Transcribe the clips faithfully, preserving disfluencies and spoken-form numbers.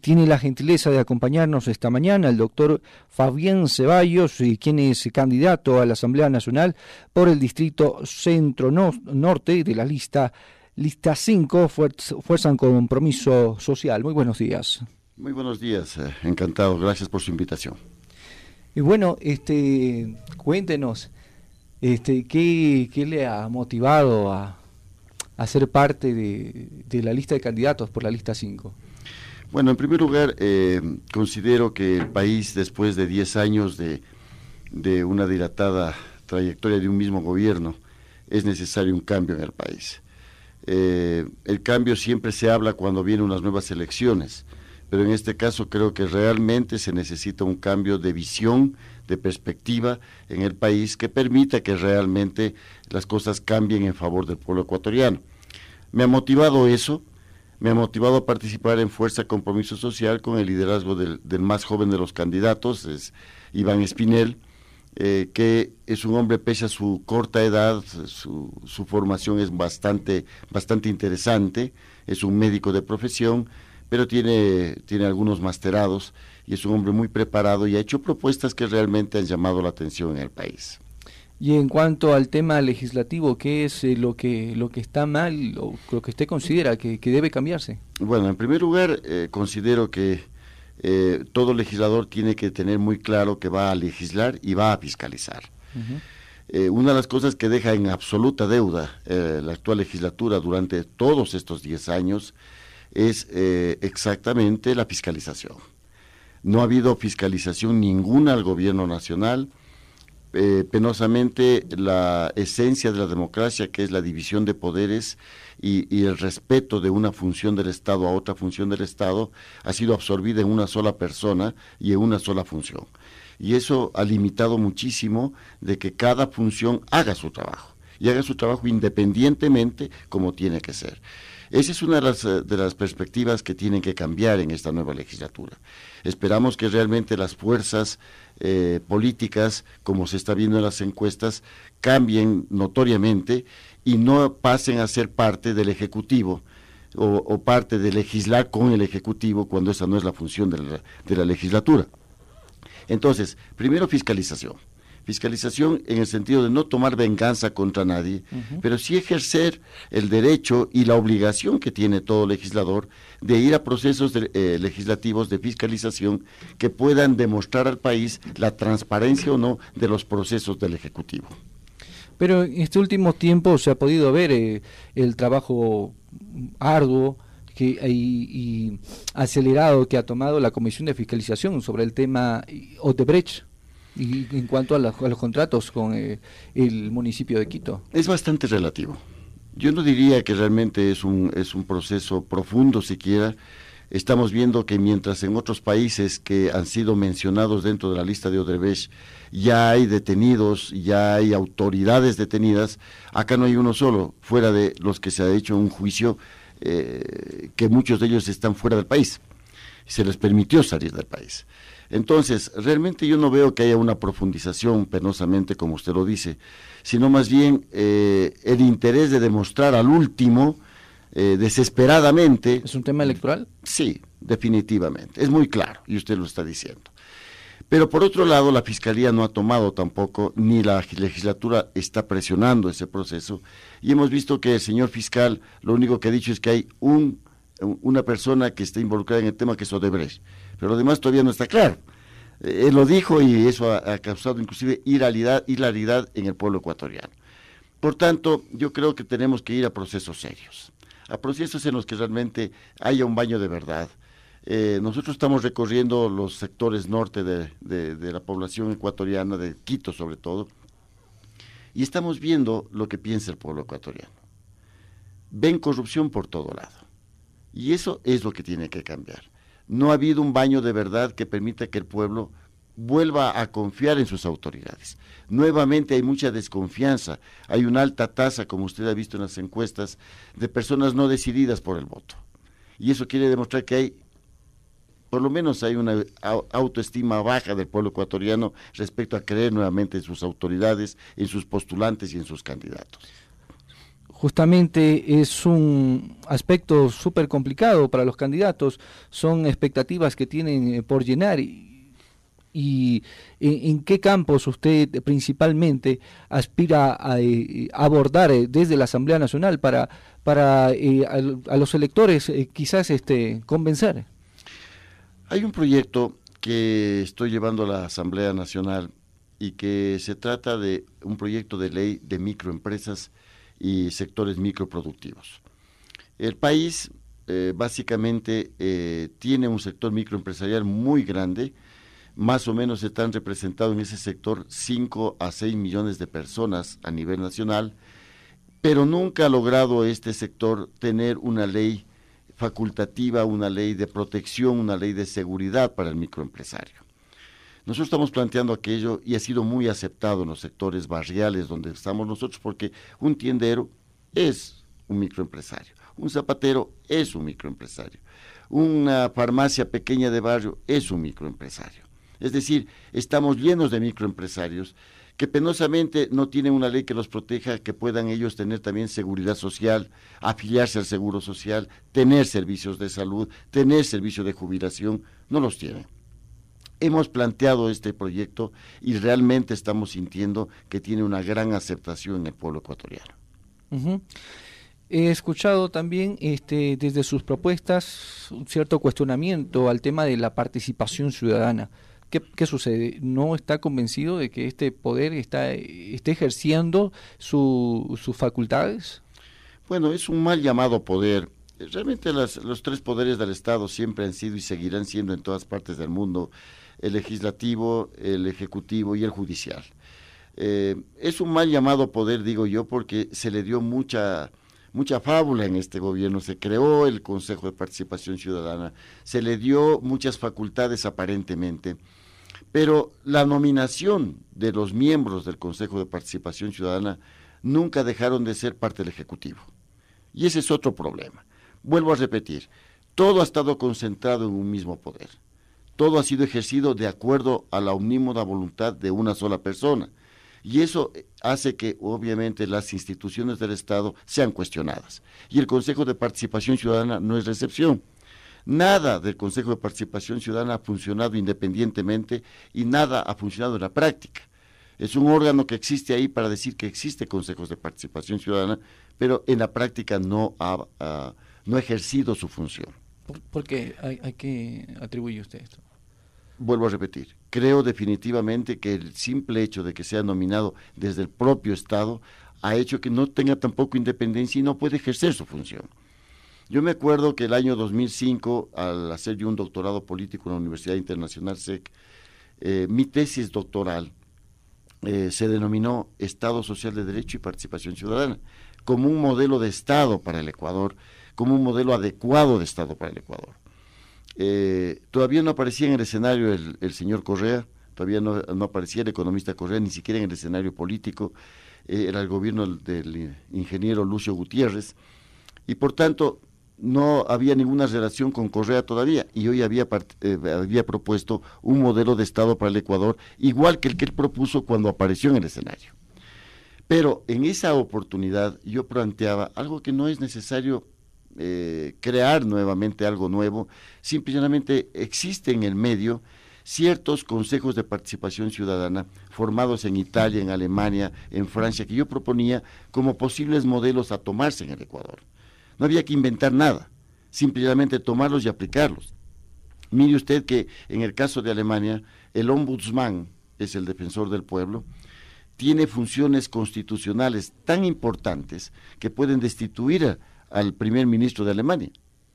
tiene la gentileza de acompañarnos esta mañana el doctor Fabián Ceballos, quien es candidato a la Asamblea Nacional por el distrito centro-norte de la lista lista cinco, Fuerza en Compromiso Social. Muy buenos días. Muy buenos días, eh, encantado, gracias por su invitación. Y bueno, este, cuéntenos, este, ¿qué, qué le ha motivado a, a ser parte de, de la lista de candidatos por la lista cinco? Bueno, en primer lugar, eh, considero que el país, después de diez años de, de una dilatada trayectoria de un mismo gobierno, es necesario un cambio en el país. Eh, el cambio siempre se habla cuando vienen unas nuevas elecciones, pero en este caso creo que realmente se necesita un cambio de visión, de perspectiva en el país que permita que realmente las cosas cambien en favor del pueblo ecuatoriano. Me ha motivado eso, me ha motivado a participar en Fuerza Compromiso Social con el liderazgo del, del más joven de los candidatos, es Iván Espinel, eh, que es un hombre, pese a su corta edad, su, su formación es bastante, bastante interesante, es un médico de profesión, pero tiene, tiene algunos masterados y es un hombre muy preparado y ha hecho propuestas que realmente han llamado la atención en el país. Y en cuanto al tema legislativo, ¿qué es eh, lo que lo que está mal o lo que usted considera que, que debe cambiarse? Bueno, en primer lugar, eh, considero que eh, todo legislador tiene que tener muy claro que va a legislar y va a fiscalizar. Uh-huh. Eh, una de las cosas que deja en absoluta deuda eh, la actual legislatura durante todos estos diez años es eh, exactamente la fiscalización. No ha habido fiscalización ninguna al gobierno nacional. Eh, penosamente la esencia de la democracia, que es la división de poderes y, y el respeto de una función del Estado a otra función del Estado, ha sido absorbida en una sola persona y en una sola función. Y eso ha limitado muchísimo de que cada función haga su trabajo, y haga su trabajo independientemente como tiene que ser. Esa es una de las, de las perspectivas que tienen que cambiar en esta nueva legislatura. Esperamos que realmente las fuerzas eh, políticas, como se está viendo en las encuestas, cambien notoriamente y no pasen a ser parte del Ejecutivo o, o parte de legislar con el Ejecutivo cuando esa no es la función de la, de la legislatura. Entonces, primero fiscalización. Fiscalización en el sentido de no tomar venganza contra nadie, uh-huh. pero sí ejercer el derecho y la obligación que tiene todo legislador de ir a procesos de, eh, legislativos de fiscalización que puedan demostrar al país la transparencia o no de los procesos del Ejecutivo. Pero en este último tiempo se ha podido ver eh, el trabajo arduo que, y, y acelerado que ha tomado la Comisión de Fiscalización sobre el tema Odebrecht. Y en cuanto a, la, a los contratos con eh, el municipio de Quito. Es bastante relativo. Yo no diría que realmente es un, es un proceso profundo siquiera. Estamos viendo que mientras en otros países que han sido mencionados dentro de la lista de Odebrecht ya hay detenidos, ya hay autoridades detenidas, acá no hay uno solo, fuera de los que se ha hecho un juicio, eh, que muchos de ellos están fuera del país. Se les permitió salir del país. Entonces, realmente yo no veo que haya una profundización penosamente, como usted lo dice, sino más bien eh, el interés de demostrar al último, eh, desesperadamente... ¿Es un tema electoral? Sí, definitivamente, es muy claro, y usted lo está diciendo. Pero por otro lado, la Fiscalía no ha tomado tampoco, ni la legislatura está presionando ese proceso, y hemos visto que el señor fiscal lo único que ha dicho es que hay un, una persona que está involucrada en el tema, que es Odebrecht. Pero lo demás todavía no está claro. Eh, él lo dijo y eso ha, ha causado inclusive hilaridad, hilaridad en el pueblo ecuatoriano. Por tanto, yo creo que tenemos que ir a procesos serios, a procesos en los que realmente haya un baño de verdad. Eh, nosotros estamos recorriendo los sectores norte de, de, de la población ecuatoriana, de Quito sobre todo, y estamos viendo lo que piensa el pueblo ecuatoriano. Ven corrupción por todo lado, y eso es lo que tiene que cambiar. No ha habido un baño de verdad que permita que el pueblo vuelva a confiar en sus autoridades. Nuevamente hay mucha desconfianza, hay una alta tasa, como usted ha visto en las encuestas, de personas no decididas por el voto. Y eso quiere demostrar que hay, por lo menos hay una autoestima baja del pueblo ecuatoriano respecto a creer nuevamente en sus autoridades, en sus postulantes y en sus candidatos. justamente es un aspecto súper complicado para los candidatos, son expectativas que tienen por llenar. Y, y en, en qué campos usted principalmente aspira a, a abordar desde la Asamblea Nacional para, para eh, a, a los electores eh, quizás este, convencer? Hay un proyecto que estoy llevando a la Asamblea Nacional y que se trata de un proyecto de ley de microempresas y sectores microproductivos. El país eh, básicamente eh, tiene un sector microempresarial muy grande, más o menos están representados en ese sector cinco a seis millones de personas a nivel nacional, pero nunca ha logrado este sector tener una ley facultativa, una ley de protección, una ley de seguridad para el microempresario. Nosotros estamos planteando aquello y ha sido muy aceptado en los sectores barriales donde estamos nosotros, porque un tiendero es un microempresario, un zapatero es un microempresario, una farmacia pequeña de barrio es un microempresario. Es decir, estamos llenos de microempresarios que penosamente no tienen una ley que los proteja, que puedan ellos tener también seguridad social, afiliarse al seguro social, tener servicios de salud, tener servicios de jubilación, no los tienen. Hemos planteado este proyecto y realmente estamos sintiendo que tiene una gran aceptación en el pueblo ecuatoriano. Uh-huh. He escuchado también este, desde sus propuestas un cierto cuestionamiento al tema de la participación ciudadana. ¿Qué, qué sucede? ¿No está convencido de que este poder está, esté ejerciendo su, sus facultades? Bueno, es un mal llamado poder. Realmente las, los tres poderes del Estado siempre han sido y seguirán siendo en todas partes del mundo: el legislativo, el ejecutivo y el judicial. Eh, es un mal llamado poder, digo yo, porque se le dio mucha, mucha fábula en este gobierno. Se creó el Consejo de Participación Ciudadana, se le dio muchas facultades aparentemente, pero la nominación de los miembros del Consejo de Participación Ciudadana nunca dejaron de ser parte del Ejecutivo. Y ese es otro problema. Vuelvo a repetir, todo ha estado concentrado en un mismo poder. Todo ha sido ejercido de acuerdo a la omnímoda voluntad de una sola persona. Y eso hace que, obviamente, las instituciones del Estado sean cuestionadas. Y el Consejo de Participación Ciudadana no es la excepción. Nada del Consejo de Participación Ciudadana ha funcionado independientemente y nada ha funcionado en la práctica. Es un órgano que existe ahí para decir que existe consejos de participación ciudadana, pero en la práctica no ha, uh, no ha ejercido su función. ¿Por, por qué? ¿A, a qué atribuye usted esto? Vuelvo a repetir, creo definitivamente que el simple hecho de que sea nominado desde el propio Estado ha hecho que no tenga tampoco independencia y no puede ejercer su función. Yo me acuerdo que el año dos mil cinco, al hacer yo un doctorado político en la Universidad Internacional S E C, eh, mi tesis doctoral eh, se denominó Estado Social de Derecho y Participación Ciudadana, como un modelo de Estado para el Ecuador, como un modelo adecuado de Estado para el Ecuador. Eh, todavía no aparecía en el escenario el, el señor Correa, todavía no, no aparecía el economista Correa, ni siquiera en el escenario político, eh, era el gobierno del, del ingeniero Lucio Gutiérrez, y por tanto no había ninguna relación con Correa todavía, y hoy había, eh, había propuesto un modelo de Estado para el Ecuador, igual que el que él propuso cuando apareció en el escenario. Pero en esa oportunidad yo planteaba algo que no es necesario Eh, crear nuevamente algo nuevo, simplemente existe en el medio ciertos consejos de participación ciudadana formados en Italia, en Alemania, en Francia, que yo proponía como posibles modelos a tomarse en el Ecuador. No había que inventar nada, simplemente tomarlos y aplicarlos. Mire usted que en el caso de Alemania, el ombudsman es el defensor del pueblo, tiene funciones constitucionales tan importantes que pueden destituir a al primer ministro de Alemania.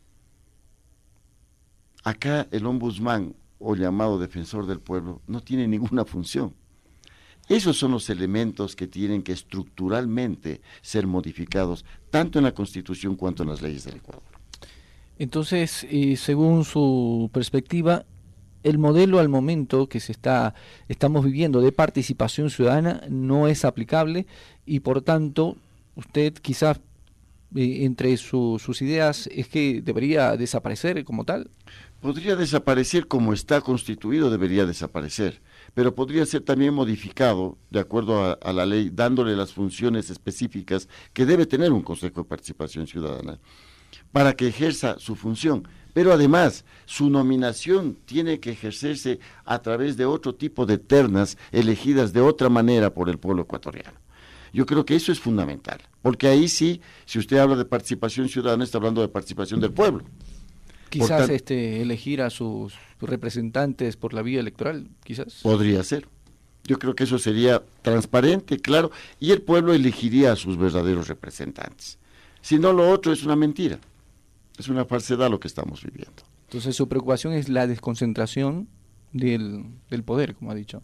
Acá el ombudsman, o llamado defensor del pueblo, no tiene ninguna función. Esos son los elementos que tienen que estructuralmente ser modificados, tanto en la Constitución cuanto en las leyes del Ecuador. Entonces, eh, según su perspectiva, el modelo al momento que se está estamos viviendo de participación ciudadana no es aplicable y, por tanto, usted quizás eh, entre su, sus ideas es que debería desaparecer como tal. Podría desaparecer como está constituido, debería desaparecer, pero podría ser también modificado de acuerdo a, a la ley, dándole las funciones específicas que debe tener un Consejo de Participación Ciudadana, para que ejerza su función. Pero además, su nominación tiene que ejercerse a través de otro tipo de ternas elegidas de otra manera por el pueblo ecuatoriano. Yo creo que eso es fundamental, porque ahí sí, si usted habla de participación ciudadana, está hablando de participación del pueblo. Quizás tan, este elegir a sus representantes por la vía electoral, quizás. Podría ser. Yo creo que eso sería transparente, claro, y el pueblo elegiría a sus verdaderos representantes. Si no, lo otro es una mentira. Es una falsedad lo que estamos viviendo. Entonces su preocupación es la desconcentración del, del poder, como ha dicho.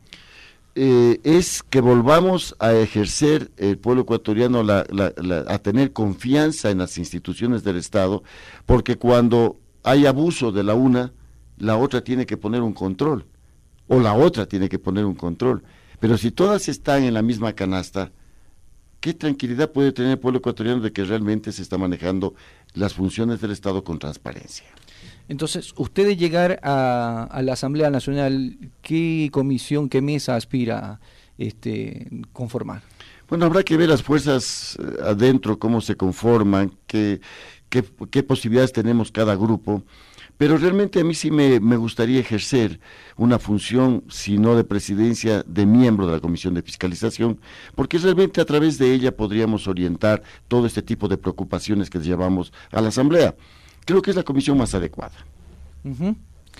Eh, es que volvamos a ejercer el pueblo ecuatoriano, la, la, la, a tener confianza en las instituciones del Estado, porque cuando hay abuso de la una, la otra tiene que poner un control, o la otra tiene que poner un control. Pero si todas están en la misma canasta, ¿qué tranquilidad puede tener el pueblo ecuatoriano de que realmente se está manejando las funciones del Estado con transparencia? Entonces, usted de llegar a, a la Asamblea Nacional, ¿qué comisión, qué mesa aspira este, conformar? Bueno, habrá que ver las fuerzas eh, adentro, cómo se conforman, qué, qué, qué posibilidades tenemos cada grupo. Pero realmente a mí sí me, me gustaría ejercer una función, si no de presidencia, de miembro de la Comisión de Fiscalización, porque realmente a través de ella podríamos orientar todo este tipo de preocupaciones que llevamos a la Asamblea. Creo que es la comisión más adecuada. Uh-huh.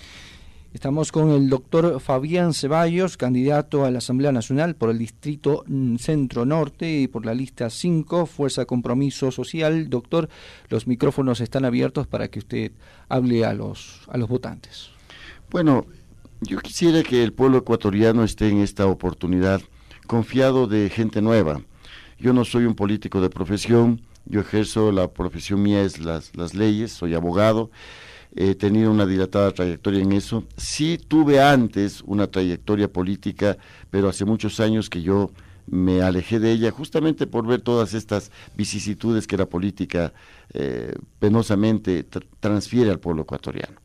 Estamos con el doctor Fabián Ceballos, candidato a la Asamblea Nacional por el Distrito Centro Norte y por la lista cinco, Fuerza Compromiso Social. Doctor, los micrófonos están abiertos para que usted hable a los, a los votantes. Bueno, yo quisiera que el pueblo ecuatoriano esté en esta oportunidad confiado de gente nueva. Yo no soy un político de profesión, yo ejerzo, la profesión mía es las, las leyes, soy abogado. He tenido una dilatada trayectoria en eso. Sí tuve antes una trayectoria política, pero hace muchos años que yo me alejé de ella, justamente por ver todas estas vicisitudes que la política eh, penosamente tr- transfiere al pueblo ecuatoriano.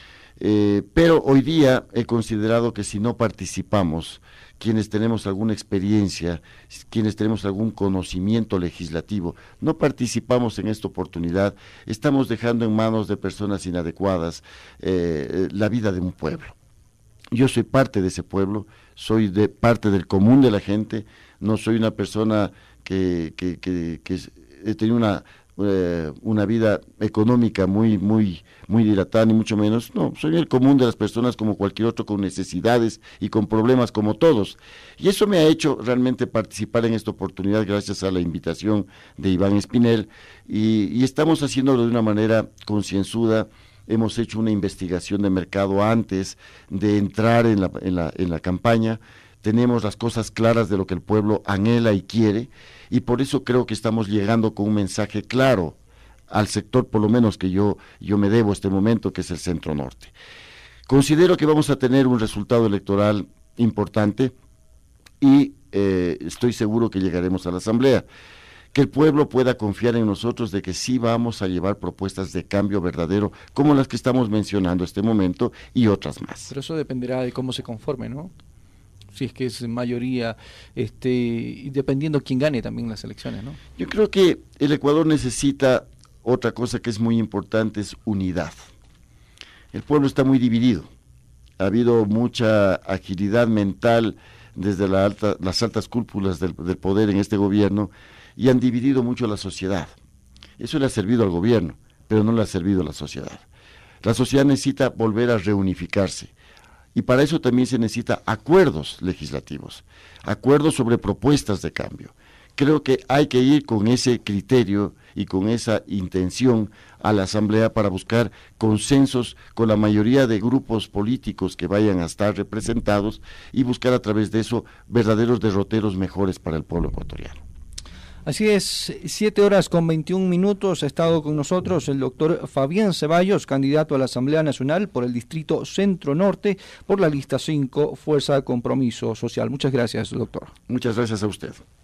Eh, pero hoy día he considerado que si no participamos, quienes tenemos alguna experiencia, quienes tenemos algún conocimiento legislativo, no participamos en esta oportunidad, estamos dejando en manos de personas inadecuadas eh, la vida de un pueblo. Yo soy parte de ese pueblo, soy de parte del común de la gente, no soy una persona que, que, que, que he tenido una... Eh, una vida económica muy muy muy dilatada, ni mucho menos. No, soy el común de las personas como cualquier otro, con necesidades y con problemas como todos, y eso me ha hecho realmente participar en esta oportunidad gracias a la invitación de Iván Espinel, y, y estamos haciéndolo de una manera concienzuda. Hemos hecho una investigación de mercado antes de entrar en la, en la, en la campaña. Tenemos las cosas claras de lo que el pueblo anhela y quiere, y por eso creo que estamos llegando con un mensaje claro al sector, por lo menos que yo, yo me debo este momento, que es el Centro Norte. Considero que vamos a tener un resultado electoral importante y eh, estoy seguro que llegaremos a la Asamblea. Que el pueblo pueda confiar en nosotros de que sí vamos a llevar propuestas de cambio verdadero, como las que estamos mencionando este momento y otras más. Pero eso dependerá de cómo se conforme, ¿no? Si es que es mayoría, este, y dependiendo quién gane también las elecciones, ¿no? Yo creo que el Ecuador necesita otra cosa que es muy importante, es unidad. El pueblo está muy dividido, ha habido mucha agilidad mental desde la alta, las altas cúpulas del, del poder en este gobierno, y han dividido mucho la sociedad. Eso le ha servido al gobierno, pero no le ha servido a la sociedad. La sociedad necesita volver a reunificarse. Y para eso también se necesita acuerdos legislativos, acuerdos sobre propuestas de cambio. Creo que hay que ir con ese criterio y con esa intención a la Asamblea para buscar consensos con la mayoría de grupos políticos que vayan a estar representados y buscar a través de eso verdaderos derroteros mejores para el pueblo ecuatoriano. Así es, siete horas con veintiún minutos, ha estado con nosotros el doctor Fabián Ceballos, candidato a la Asamblea Nacional por el Distrito Centro Norte, por la lista cinco, Fuerza Compromiso Social. Muchas gracias, doctor. Muchas gracias a usted.